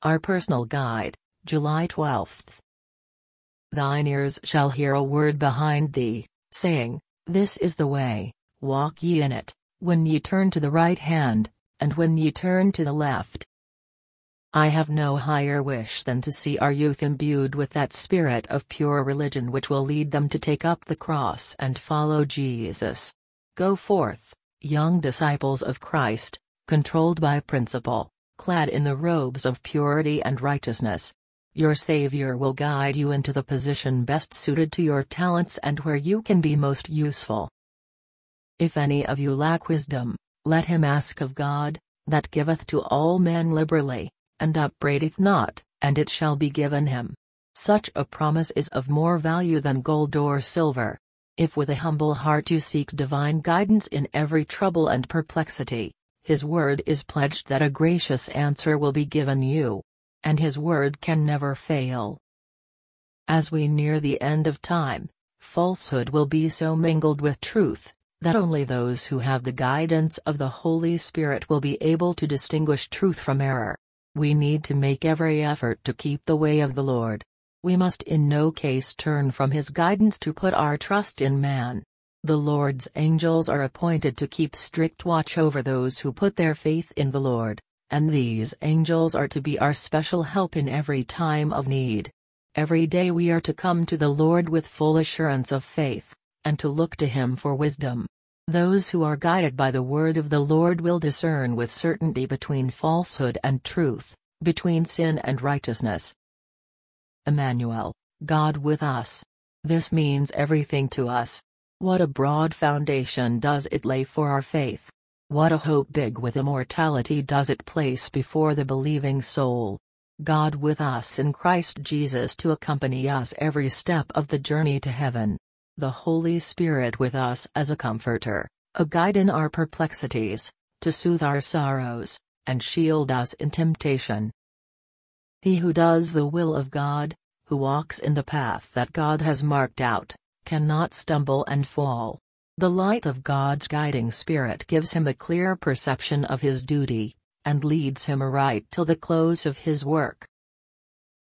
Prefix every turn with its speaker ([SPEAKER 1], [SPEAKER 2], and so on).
[SPEAKER 1] Our personal guide, July 12. Thine ears shall hear a word behind thee, saying, This is the way, walk ye in it, when ye turn to the right hand, and when ye turn to the left. I have no higher wish than to see our youth imbued with that spirit of pure religion which will lead them to take up the cross and follow Jesus. Go forth, young disciples of Christ, controlled by principle, clad in the robes of purity and righteousness. Your Savior will guide you into the position best suited to your talents and where you can be most useful. If any of you lack wisdom, let him ask of God, that giveth to all men liberally, and upbraideth not, and it shall be given him. Such a promise is of more value than gold or silver. If with a humble heart you seek divine guidance in every trouble and perplexity, his word is pledged that a gracious answer will be given you. And his word can never fail. As we near the end of time, falsehood will be so mingled with truth, that only those who have the guidance of the Holy Spirit will be able to distinguish truth from error. We need to make every effort to keep the way of the Lord. We must in no case turn from his guidance to put our trust in man. The Lord's angels are appointed to keep strict watch over those who put their faith in the Lord, and these angels are to be our special help in every time of need. Every day we are to come to the Lord with full assurance of faith, and to look to him for wisdom. Those who are guided by the word of the Lord will discern with certainty between falsehood and truth, between sin and righteousness. Emmanuel, God with us. This means everything to us. What a broad foundation does it lay for our faith. What a hope big with immortality does it place before the believing soul. God with us in Christ Jesus to accompany us every step of the journey to heaven. The Holy Spirit with us as a comforter, a guide in our perplexities, to soothe our sorrows, and shield us in temptation. He who does the will of God, who walks in the path that God has marked out, cannot stumble and fall. The light of God's guiding spirit gives him a clear perception of his duty, and leads him aright till the close of his work.